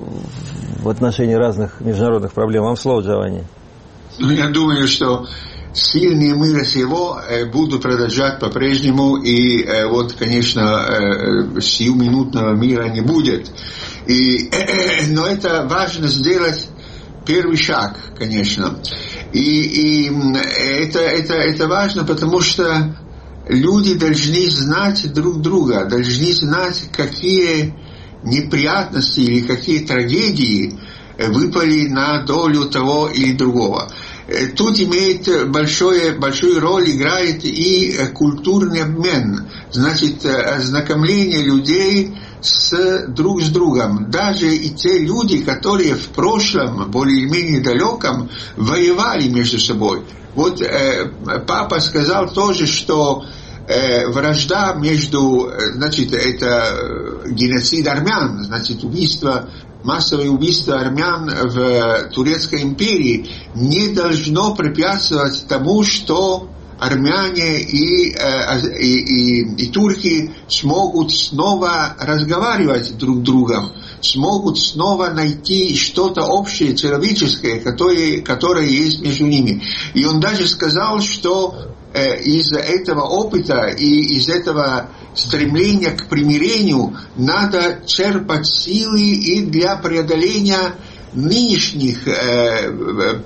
в отношении разных международных проблем? Вам слово, Джованни. Ну, я думаю, что сильные мира сего э, будут продолжать по-прежнему, и э, вот, конечно, э, сиюминутного мира не будет. И, э, но это важно сделать первый шаг, конечно. И, и это, это, это важно, потому что люди должны знать друг друга, должны знать, какие неприятности или какие трагедии выпали на долю того или другого. Тут имеет большое, большую роль играет и культурный обмен, значит, ознакомление людей с друг с другом. Даже и те люди, которые в прошлом, более или менее далеком, воевали между собой. Вот э, папа сказал тоже, что э, вражда между, значит, это геноцид армян, значит, убийство, массовое убийство армян в Турецкой империи не должно препятствовать тому, что армяне и, и, и, и турки смогут снова разговаривать друг с другом, смогут снова найти что-то общее, человеческое, которое, которое есть между ними. И он даже сказал, что э, из этого опыта и из этого стремления к примирению надо черпать силы и для преодоления нынешних э, э,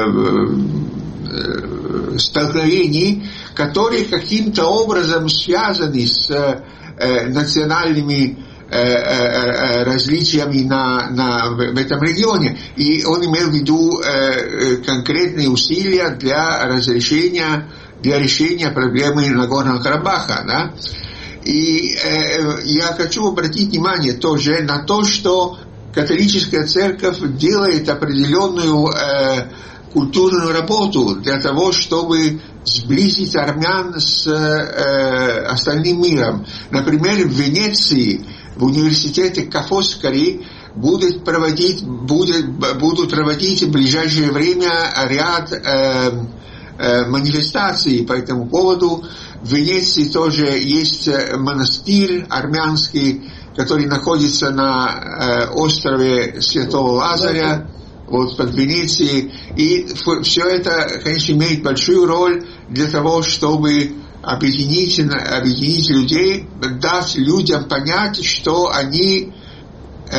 э, столкновений, которые каким-то образом связаны с э, национальными э, э, различиями на, на, в этом регионе. И он имел в виду э, конкретные усилия для разрешения, для решения проблемы Нагорного Карабаха. Да? И э, я хочу обратить внимание тоже на то, что католическая церковь делает определенную э, культурную работу для того, чтобы сблизить армян с э, остальным миром. Например, в Венеции, в университете Ка Фоскари будут проводить, будет, будут проводить в ближайшее время ряд э, э, манифестаций по этому поводу. В Венеции тоже есть монастырь армянский, который находится на э, острове Святого Лазаря, вот под Венецией. И все это, конечно, имеет большую роль для того, чтобы объединить, объединить людей, дать людям понять, что они э,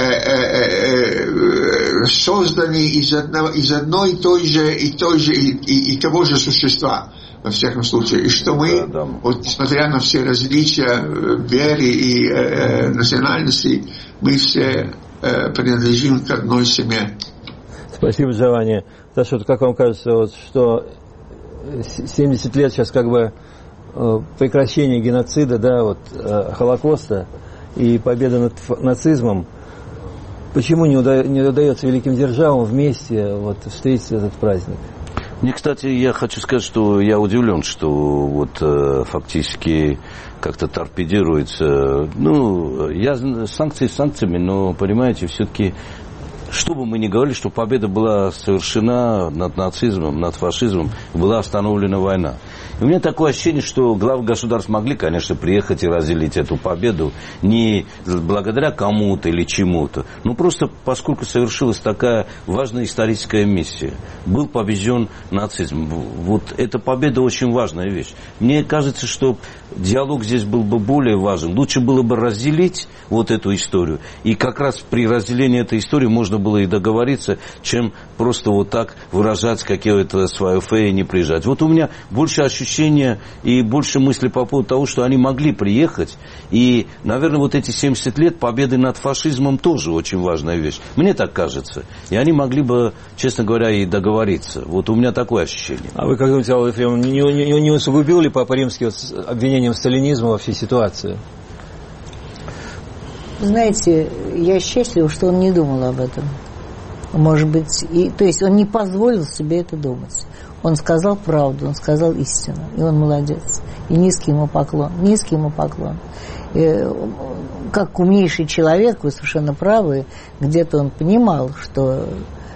э, э, созданы из, одного, из одной и той же, и, той же, и, и, и того же существа. Во всяком случае, и что мы, да, да. Вот, несмотря на все различия веры и э, национальности, мы все э, принадлежим к одной семье. Спасибо, Джованни. Саша, как вам кажется, вот, что семьдесят лет сейчас как бы э, прекращения геноцида, да, вот, э, Холокоста и победа над нацизмом, почему не, уда- не удается великим державам вместе вот, встретить этот праздник? Мне, кстати, я хочу сказать, что я удивлен, что вот э, фактически как-то торпедируется. Ну, я санкции санкциями, но, понимаете, все-таки, что бы мы ни говорили, что победа была совершена над нацизмом, над фашизмом, была остановлена война. И у меня такое ощущение, что главы государств могли, конечно, приехать и разделить эту победу не благодаря кому-то или чему-то, но просто поскольку совершилась такая важная историческая миссия. Был побежден нацизм. Вот эта победа очень важная вещь. Мне кажется, что диалог здесь был бы более важен. Лучше было бы разделить вот эту историю. И как раз при разделении этой истории можно было и договориться, чем просто вот так выражать какое-то свое фе и не приезжать. Вот у меня больше ощущения и больше мыслей по поводу того, что они могли приехать. И, наверное, вот эти семьдесят лет победы над фашизмом тоже очень важная вещь. Мне так кажется. И они могли бы, честно говоря, и договориться. Вот у меня такое ощущение. А вы как думаете, Алла Ефремовна, не, не, не усугубил ли Папа Римский вот с обвинением сталинизма во всей ситуации? Знаете, я счастлива, что он не думал об этом. Может быть, и, то есть он не позволил себе это думать. Он сказал правду, он сказал истину, и он молодец. И низкий ему поклон, низкий ему поклон. И, как умнейший человек, вы совершенно правы, где-то он понимал, что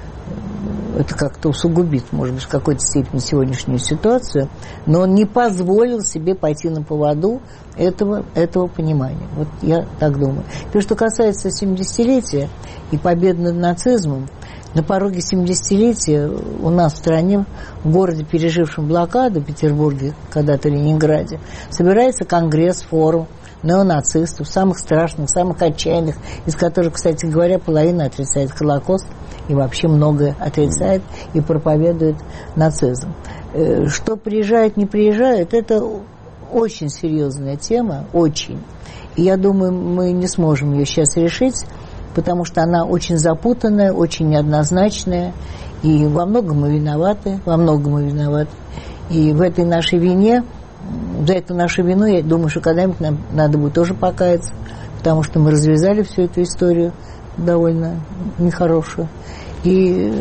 это как-то усугубит, может быть, в какой-то степени сегодняшнюю ситуацию, но он не позволил себе пойти на поводу этого, этого понимания. Вот я так думаю. То, что касается семидесятилетия и победы над нацизмом, на пороге семидесятилетия у нас в стране, в городе, пережившем блокаду, в Петербурге, когда-то в Ленинграде, собирается конгресс, форум неонацистов, самых страшных, самых отчаянных, из которых, кстати говоря, половина отрицает Холокост и вообще многое отрицает и проповедует нацизм. Что приезжает, не приезжает, это очень серьезная тема, очень. И я думаю, мы не сможем ее сейчас решить, потому что она очень запутанная, очень неоднозначная, и во многом мы виноваты, во многом мы виноваты. И в этой нашей вине, за эту нашу вину, я думаю, что когда-нибудь нам надо будет тоже покаяться, потому что мы развязали всю эту историю довольно нехорошую. И,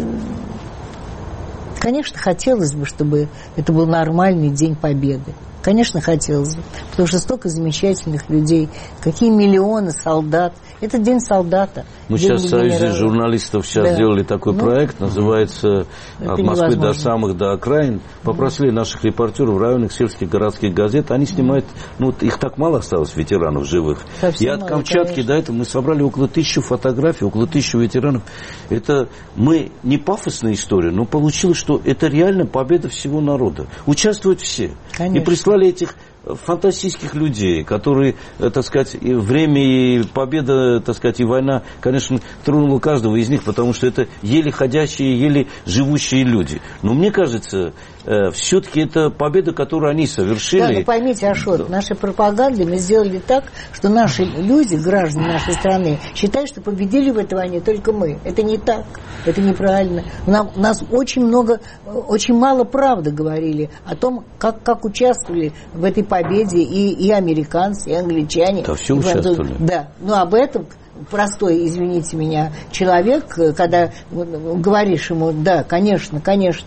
конечно, хотелось бы, чтобы это был нормальный День Победы. Конечно, хотелось бы, потому что столько замечательных людей, какие миллионы солдат. Это День солдата. Мы день сейчас в Союзе журналистов сейчас да. сделали такой ну, проект, называется «От Москвы невозможно. До самых до окраин». Попросили наших репортеров районных сельских городских газет. Они снимают, ну, их так мало осталось, ветеранов живых. Совсем и от мало, Камчатки конечно. До этого мы собрали около тысячи фотографий, около тысячи ветеранов. Это мы не пафосная история, но получилось, что это реально победа всего народа. Участвуют все. Конечно. И прислали этих фантастических людей, которые, так сказать, и время и победа, так сказать, и война, конечно, тронула каждого из них, потому что это еле ходящие, еле живущие люди. Но мне кажется, э, все-таки это победа, которую они совершили. Да, но поймите, Ашот, да. Нашей пропагандой мы сделали так, что наши люди, граждане нашей страны, считают, что победили в этой войне только мы. Это не так, это неправильно. Нам, у нас очень много, очень мало правды говорили о том, как, как участвовали в этой победе и, и американцы, и англичане. Да, все участвовали. Да, но об этом простой, извините меня, человек, когда говоришь ему, да, конечно, конечно,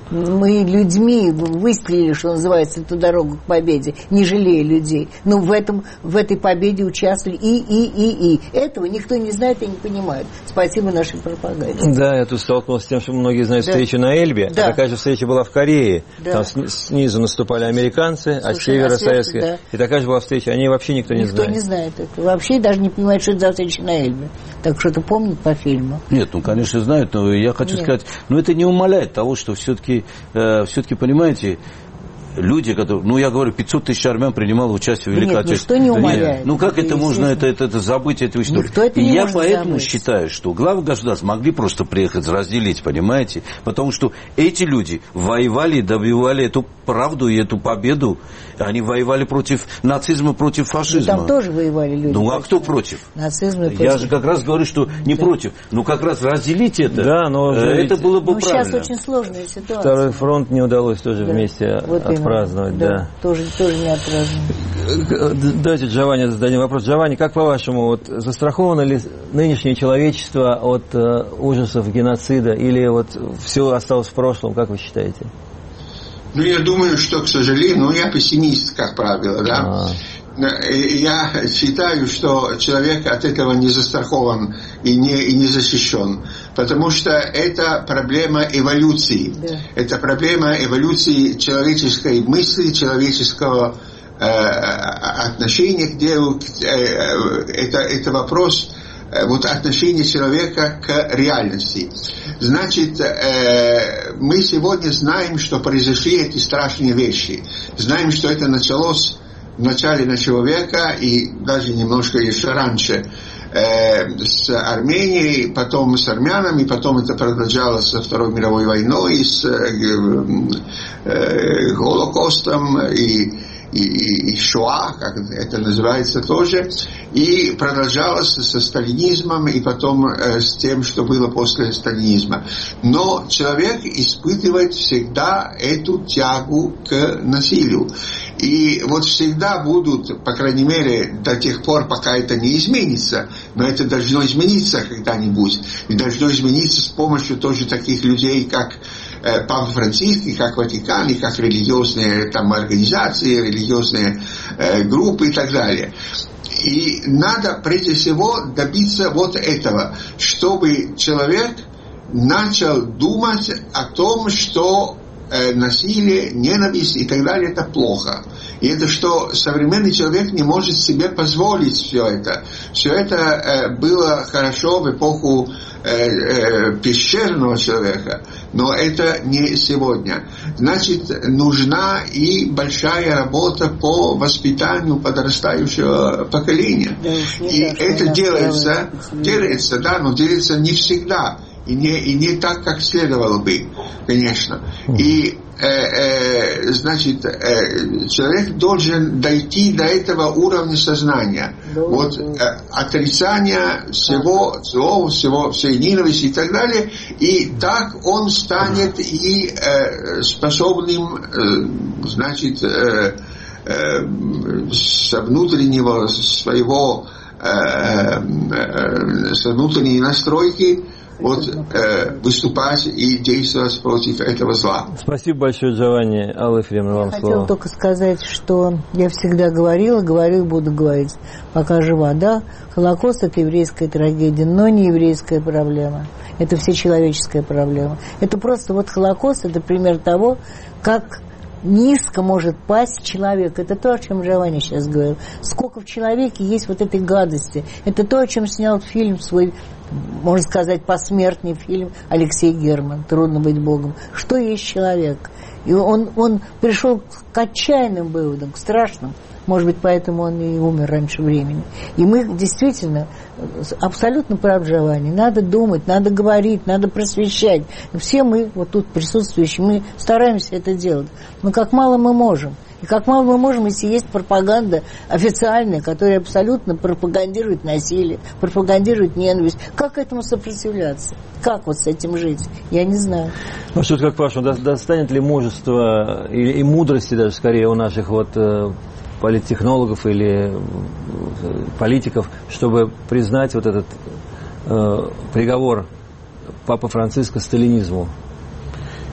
мы людьми выстрелили, что называется, эту дорогу к победе, не жалея людей. Но в, этом, в этой победе участвовали и, и, и, и. Этого никто не знает и не понимает. Спасибо нашей пропаганде. Да, я тут столкнулся с тем, что многие знают да. встречу на Эльбе, да. а такая же встреча была в Корее. Да. Там снизу наступали американцы, Слушай, а с севера советские. Да. И такая же была встреча, о ней вообще никто не никто знает. Никто не знает этого. Вообще даже не понимает, что это за встреча на Эльбе. Так что-то помнит по фильму. Нет, ну, конечно, знают, но я хочу Нет. сказать, но это не умаляет того, что все-таки, э, все-таки, понимаете, люди, которые, ну, я говорю, пятьсот тысяч армян принимало участие в Великой Отечественной. Ну, что не умаляет? Ну, как это можно это, это, это забыть, эту историю? Никто это И не я может поэтому забыть. считаю, что главы государств могли просто приехать, разделить, понимаете? Потому что эти люди воевали, добивали эту правду и эту победу. Они воевали против нацизма, против фашизма. Ну, там тоже воевали люди. Ну, а кто против? Нацизм и против. Я же как раз говорю, что не да. против. Ну, как раз разделить это, да, но это ведь... было бы ну, правильно. Сейчас очень сложная ситуация. Второй фронт не удалось тоже да. вместе вот отпраздновать. Да. Да. Тоже, тоже не отпраздновать. Давайте Джованни зададим вопрос. Джованни, как по-вашему, вот, застраховано ли нынешнее человечество от э, ужасов геноцида или вот все осталось в прошлом, как вы считаете? Ну, я думаю, что, к сожалению, ну, я пессимист, как правило, да. А-а-а. Я считаю, что человек от этого не застрахован и не, и не защищен, потому что это проблема эволюции. Да. Это проблема эволюции человеческой мысли, человеческого э, отношения к делу. Это, это вопрос вот, отношения человека к реальности. Значит, э, мы сегодня знаем, что произошли эти страшные вещи. Знаем, что это началось в начале нашего века и даже немножко еще раньше э, с Арменией, потом с армянами, потом это продолжалось со Второй мировой войной, с э, э, Голокостом и И, и Шоа, как это называется тоже, и продолжалось со сталинизмом, и потом э, с тем, что было после сталинизма. Но человек испытывает всегда эту тягу к насилию. И вот всегда будут, по крайней мере, до тех пор, пока это не изменится, но это должно измениться когда-нибудь, и должно измениться с помощью тоже таких людей, как э, Папа Франциск, и как Ватикан, и как религиозные там организации, религиозные э, группы и так далее. И надо прежде всего добиться вот этого, чтобы человек начал думать о том, что э, насилие, ненависть и так далее это плохо. И это что современный человек не может себе позволить все это. Все это э, было хорошо в эпоху э, э, пещерного человека, но это не сегодня. Значит, нужна и большая работа по воспитанию подрастающего поколения. Да, и это делается, делается, да, но делается не всегда. И не, и не так, как следовало бы, конечно. И, э, э, значит, э, человек должен дойти до этого уровня сознания. Вот э, отрицание всего злого, всего, всей ненависти и так далее. И так он станет и э, способным, э, значит, э, э, со внутреннего своего, э, э, со внутренней настройки вот э, выступать и действовать против этого зла. Спасибо большое, Джованни. Алла Ефремовна, вам я слово. Хотела только сказать, что я всегда говорила, говорю и буду говорить, пока жива. Да, Холокост – это еврейская трагедия, но не еврейская проблема. Это всечеловеческая проблема. Это просто вот Холокост – это пример того, как низко может пасть человек. Это то, о чем Джованни сейчас говорил. Сколько в человеке есть вот этой гадости. Это то, о чем снял фильм свой, можно сказать, посмертный фильм Алексей Герман «Трудно быть Богом». Что есть человек? И он, он пришел к отчаянным выводам, к страшным. Может быть, поэтому он и умер раньше времени. И мы действительно абсолютно прав Джованни. Надо думать, надо говорить, надо просвещать. Все мы, вот тут присутствующие, мы стараемся это делать. Но как мало мы можем. И как мало мы можем, если есть пропаганда официальная, которая абсолютно пропагандирует насилие, пропагандирует ненависть. Как этому сопротивляться? Как вот с этим жить? Я не знаю. Ну что, как по-вашему, достанет ли мужества и, и мудрости даже скорее у наших вот политтехнологов или политиков, чтобы признать вот этот э, приговор Папы Франциска сталинизму?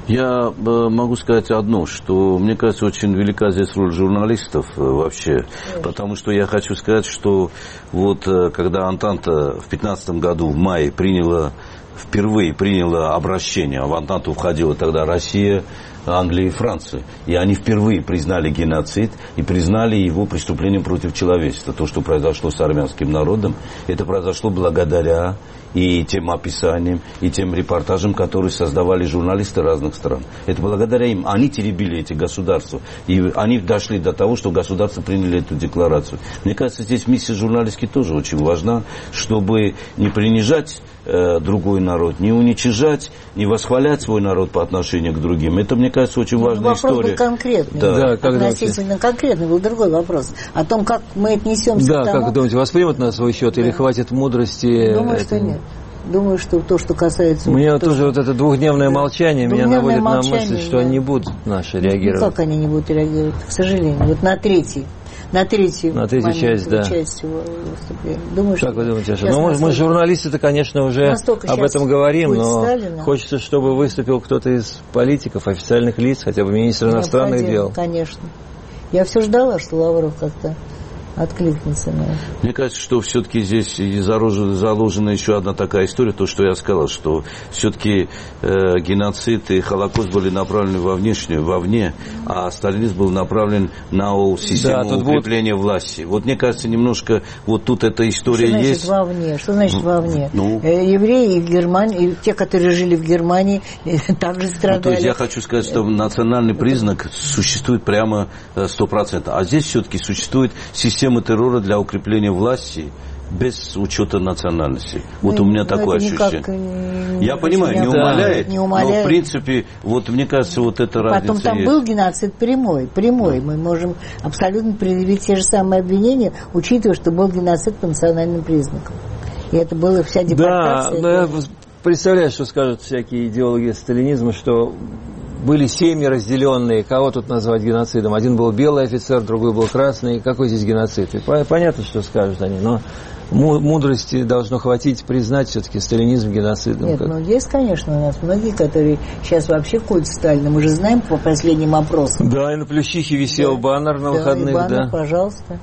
Я могу сказать одно, что мне кажется, очень велика здесь роль журналистов вообще, потому что я хочу сказать, что вот когда Антанта в пятнадцатом году в мае приняла, впервые приняла обращение, а в Антанту входила тогда Россия, Англия и Франция. И они впервые признали геноцид и признали его преступлением против человечества. То, что произошло с армянским народом, это произошло благодаря и тем описаниям, и тем репортажам, которые создавали журналисты разных стран. Это благодаря им. Они теребили эти государства. И они дошли до того, что государства приняли эту декларацию. Мне кажется, здесь миссия журналистики тоже очень важна, чтобы не принижать э, другой народ, не уничижать, не восхвалять свой народ по отношению к другим. Это, мне кажется, очень важная вопрос история. Был конкретный. Да. Да, как относительно думаете? конкретный был другой вопрос. О том, как мы отнесемся Да, к тому... как думаете, воспримут на свой счет, да, или хватит мудрости? Думаю, это... что нет. Думаю, что то, что касается... Мне то, тоже что... вот это двухдневное молчание меня Двухдневное наводит молчание, на мысль, что да. они не будут наши реагировать. Ну, как они не будут реагировать, к сожалению. Вот на третий, на третью, на третью момент, часть, да. часть выступления. Думаю, как что вы думаете, Аша? ну, мы, мы журналисты-то, конечно, уже об этом говорим, но Сталина. Хочется, чтобы выступил кто-то из политиков, официальных лиц, хотя бы министр иностранных дел. Конечно. Я все ждала, что Лавров как-то откликнется на это. Мне кажется, что все-таки здесь заложена еще одна такая история, то, что я сказал, что все-таки э, геноцид и Холокост были направлены во внешнюю, вовне, а сталинизм был направлен на систему да, укрепления будут... власти. Вот мне кажется, немножко вот тут эта история что есть. Что значит вовне? Что значит вовне? Ну, евреи в Германии, те, которые жили в Германии, также страдали. Ну, то есть я хочу сказать, что национальный признак существует прямо сто процентов, а здесь все-таки существует система террора для укрепления власти без учета национальности. Вот ну, у меня такое ощущение. Не, я понимаю, не умаляет, не умаляет, но в принципе, вот мне кажется, вот это разница. Потом там есть. Был геноцид прямой, прямой. Да. Мы можем абсолютно предъявить те же самые обвинения, учитывая, что был геноцид по национальным признакам. И это была вся депортация. Да, я представляю, что скажут всякие идеологи сталинизма, что были семьи разделенные, кого тут назвать геноцидом. Один был белый офицер, другой был красный. Какой здесь геноцид? И понятно, что скажут они, но мудрости должно хватить признать все-таки сталинизм геноцидом. Нет, ну есть, конечно, у нас многие, которые сейчас вообще культ Сталина. Мы же знаем по последним опросам. Да, и на Плющихе висел да, баннер на да, выходных. И баннер, да, пожалуйста.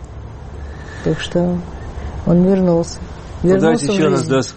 Так что он вернулся. Ну, давайте еще раз, да,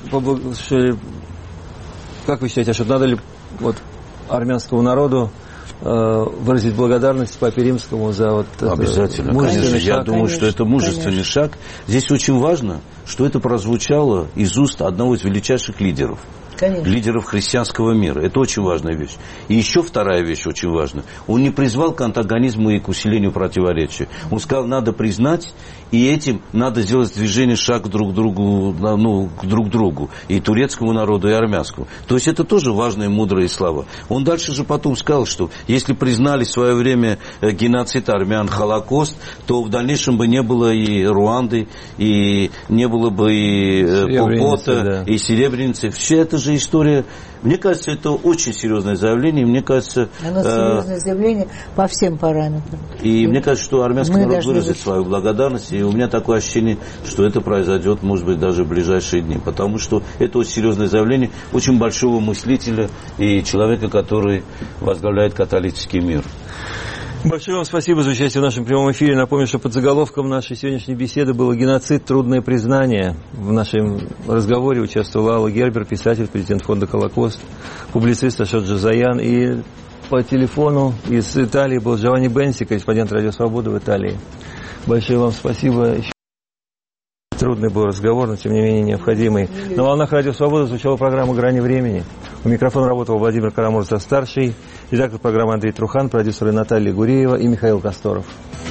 как вы считаете, что надо ли вот армянскому народу э, выразить благодарность Папе Римскому за вот обязательно, мужественный конечно. шаг? Я думаю, конечно, что это мужественный конечно. шаг. Здесь очень важно, что это прозвучало из уст одного из величайших лидеров. Конечно. Лидеров христианского мира. Это очень важная вещь. И еще вторая вещь очень важная. Он не призвал к антагонизму и к усилению противоречия. Он сказал, надо признать, и этим надо сделать движение, шаг друг к другу, ну, к друг другу. И турецкому народу, и армянскому. То есть это тоже важные, мудрые слова. Он дальше же потом сказал, что если признали в свое время геноцид армян, Холокост, то в дальнейшем бы не было и Руанды, и не было бы и Пол Пота, да, и Серебряницы. Все это же история. Мне кажется, это очень серьезное заявление. Мне кажется, оно серьезное э... заявление по всем параметрам. И, и мне кажется, что армянский Мы народ выразит быть... свою благодарность. И у меня такое ощущение, что это произойдет, может быть, даже в ближайшие дни. Потому что это очень серьезное заявление очень большого мыслителя и человека, который возглавляет католический мир. Большое вам спасибо за участие в нашем прямом эфире. Напомню, что под заголовком нашей сегодняшней беседы было «Геноцид. Трудное признание». В нашем разговоре участвовала Алла Гербер, писатель, президент фонда «Холокост», публицист Ашот Джазаян. И по телефону из Италии был Джованни Бенси, корреспондент «Радио Свобода» в Италии. Большое вам спасибо. Трудный был разговор, но тем не менее необходимый. На волнах «Радио Свобода» звучала программа «Грани времени». У микрофона работал Владимир Карамурза-старший, редактор программы Андрей Трухан, продюсеры Наталья Гуреева и Михаил Косторов.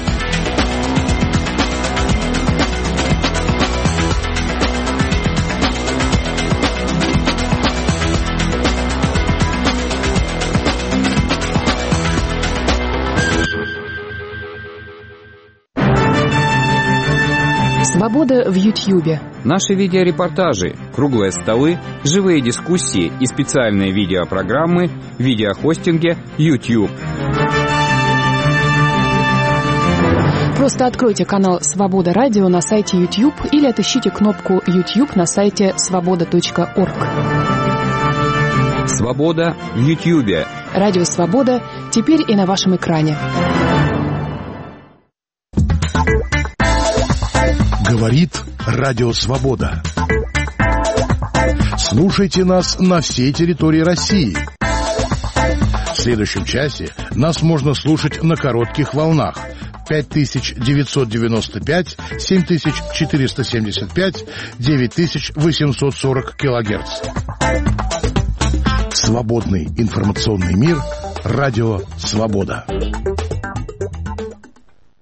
Свобода в Ютьюбе. Наши видеорепортажи, круглые столы, живые дискуссии и специальные видеопрограммы в видеохостинге YouTube. Просто откройте канал «Свобода Радио» на сайте YouTube или отыщите кнопку YouTube на сайте свобода точка орг. Свобода в Ютьюбе. Радио «Свобода» теперь и на вашем экране. Говорит Радио Свобода. Слушайте нас на всей территории России. В следующем часе нас можно слушать на коротких волнах пять тысяч девятьсот девяносто пять, семь тысяч четыреста семьдесят пять, девять тысяч восемьсот сорок килогерц. Свободный информационный мир. Радио «Свобода».